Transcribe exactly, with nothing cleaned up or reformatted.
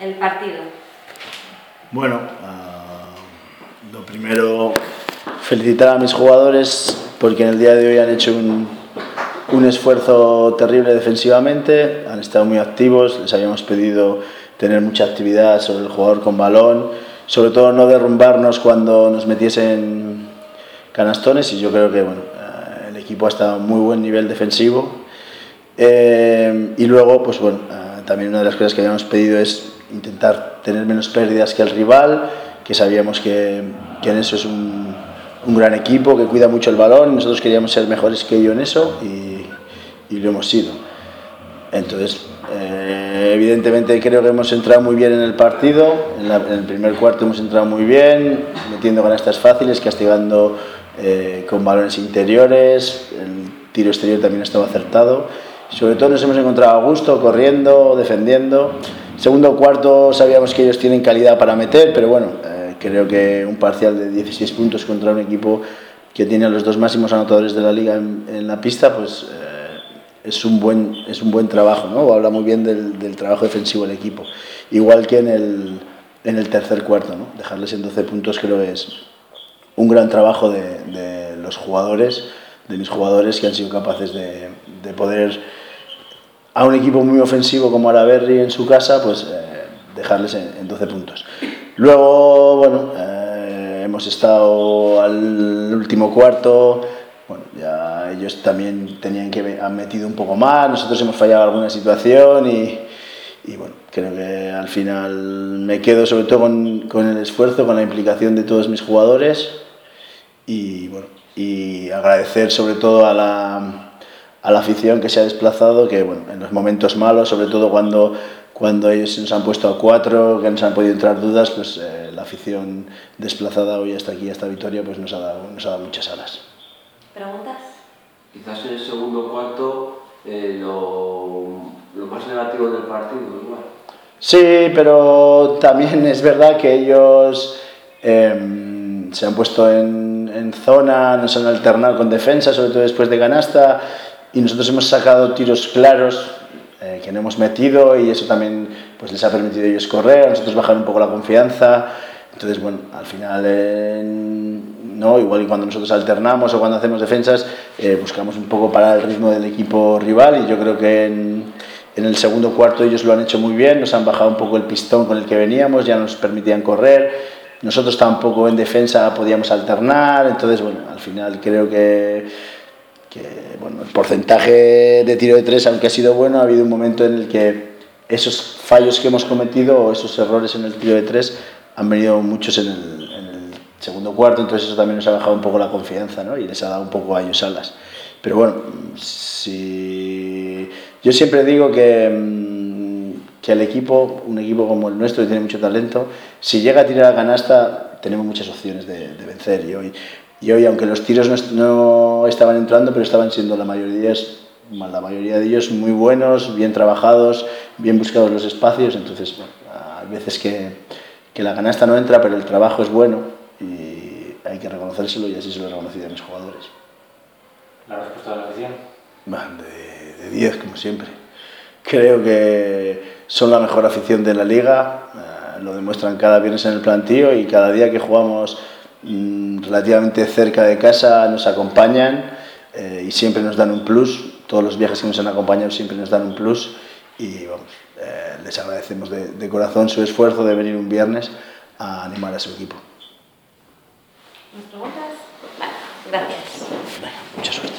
el partido. Bueno, uh, lo primero, felicitar a mis jugadores porque en el día de hoy han hecho un, un esfuerzo terrible defensivamente, han estado muy activos, les habíamos pedido tener mucha actividad sobre el jugador con balón, sobre todo no derrumbarnos cuando nos metiesen canastones, y yo creo que bueno, uh, el equipo ha estado a muy buen nivel defensivo. Eh, y luego, pues bueno, uh, también una de las cosas que habíamos pedido es intentar tener menos pérdidas que el rival, que sabíamos que, que en eso es un, un gran equipo, que cuida mucho el balón, nosotros queríamos ser mejores que ellos en eso y, y lo hemos sido. Entonces, eh, evidentemente creo que hemos entrado muy bien en el partido, en, la, en el primer cuarto hemos entrado muy bien, metiendo canastas fáciles, castigando eh, con balones interiores, el tiro exterior también estaba acertado. Sobre todo nos hemos encontrado a gusto, corriendo, defendiendo. Segundo cuarto sabíamos que ellos tienen calidad para meter, pero bueno, eh, creo que un parcial de dieciséis puntos contra un equipo que tiene a los dos máximos anotadores de la liga en, en la pista, pues eh, es, un buen, es un buen trabajo, ¿no? Habla muy bien del, del trabajo defensivo del equipo. Igual que en el, en el tercer cuarto, ¿no? Dejarles en doce puntos creo que es un gran trabajo de, de los jugadores, de mis jugadores, que han sido capaces de, de poder a un equipo muy ofensivo como Araberri en su casa, pues eh, dejarles en, en doce puntos. Luego, bueno, eh, hemos estado al último cuarto, bueno, ya ellos también tenían que han metido un poco más, nosotros hemos fallado alguna situación y, y bueno, creo que al final me quedo sobre todo con, con el esfuerzo, con la implicación de todos mis jugadores y bueno, y agradecer sobre todo a la a la afición que se ha desplazado, que bueno, en los momentos malos, sobre todo cuando, cuando ellos nos han puesto a cuatro, que nos han podido entrar dudas, pues eh, la afición desplazada hoy hasta aquí, hasta Vitoria, pues nos ha dado, nos ha dado muchas alas. ¿Preguntas? Quizás en el segundo cuarto eh, lo, lo más negativo del partido, igual. Sí, pero también es verdad que ellos eh, se han puesto en, en zona, nos han alternado con defensa, sobre todo después de canasta, y nosotros hemos sacado tiros claros eh, que no hemos metido, y eso también pues, les ha permitido a ellos correr, a nosotros bajar un poco la confianza. Entonces, bueno, al final, eh, no, igual que cuando nosotros alternamos o cuando hacemos defensas, eh, buscamos un poco parar el ritmo del equipo rival, y yo creo que en, en el segundo cuarto ellos lo han hecho muy bien, nos han bajado un poco el pistón con el que veníamos, ya nos permitían correr, nosotros tampoco en defensa podíamos alternar. Entonces, bueno, al final creo que que bueno, el porcentaje de tiro de tres, aunque ha sido bueno, ha habido un momento en el que esos fallos que hemos cometido o esos errores en el tiro de tres han venido muchos en el, en el segundo cuarto, entonces eso también nos ha bajado un poco la confianza, ¿no? Y les ha dado un poco a ellos alas. Pero bueno, si yo siempre digo que, que el equipo, un equipo como el nuestro que tiene mucho talento, si llega a tirar a canasta tenemos muchas opciones de, de vencer, y hoy Y hoy, aunque los tiros no, no estaban entrando, pero estaban siendo la mayoría, la mayoría de ellos muy buenos, bien trabajados, bien buscados los espacios. Entonces, bueno, hay veces que, que la canasta no entra, pero el trabajo es bueno y hay que reconocérselo, y así se lo he reconocido a mis jugadores. ¿La respuesta de la afición? De diez, como siempre. Creo que son la mejor afición de la liga, eh, lo demuestran cada viernes en el plantío, y cada día que jugamos relativamente cerca de casa nos acompañan eh, y siempre nos dan un plus. Todos los viajes que nos han acompañado siempre nos dan un plus, y vamos, eh, les agradecemos de, de corazón su esfuerzo de venir un viernes a animar a su equipo. ¿Más preguntas? Vale, gracias. Bueno, mucha suerte.